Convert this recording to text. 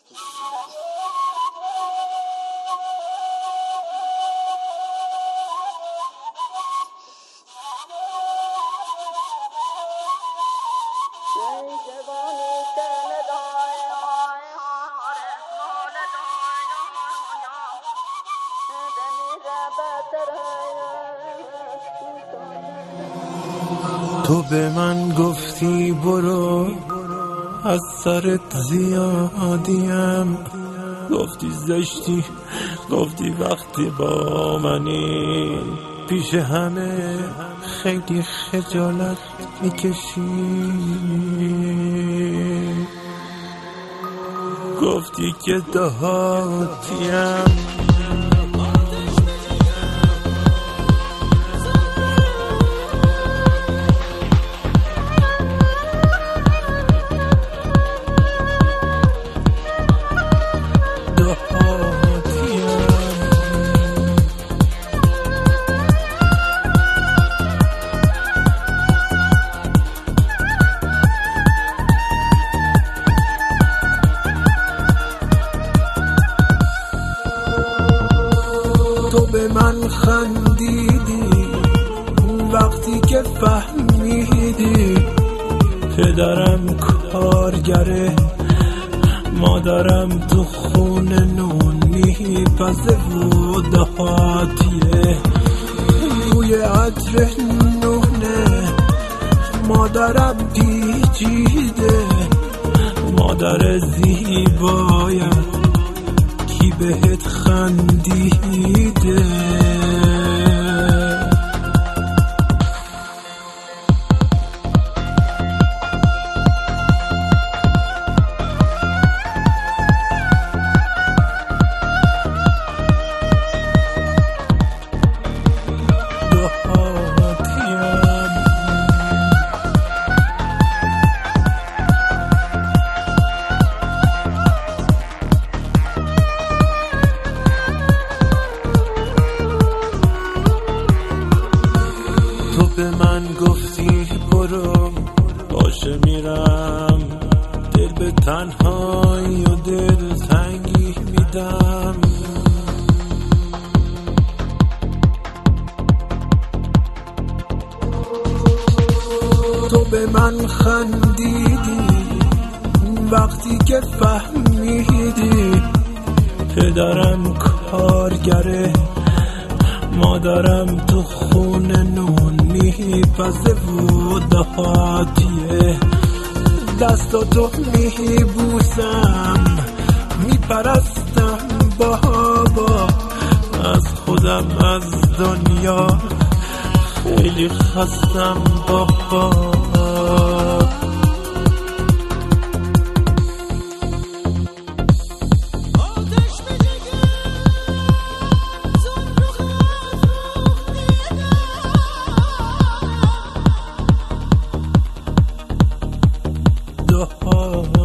تو به من گفتی برو از سرت زیادیم، گفتی زشتی، گفتی وقتی با منی پیش همه خیلی خجالت میکشی، گفتی که دهاتیم. تو به من خندیدی وقتی که فهمیدی پدرم کارگره، مادرم تو خونه نون میپزه و دهاتیه، روی عطر نونه مادرم پیچیده، مادر زیبایم کی بهت خندیده. به من گفتی برو باشه میرم، دل به تنهایی و دل تنگی میدم، تو به من خندیدی وقتی که فهمیدی پدرم کارگره، مادرم تو خونه نون میپزه و دهاتیه، دستاتو میبوسم میپرستم بابا، از خودم از دنیا خیلی خستم بابا. Oh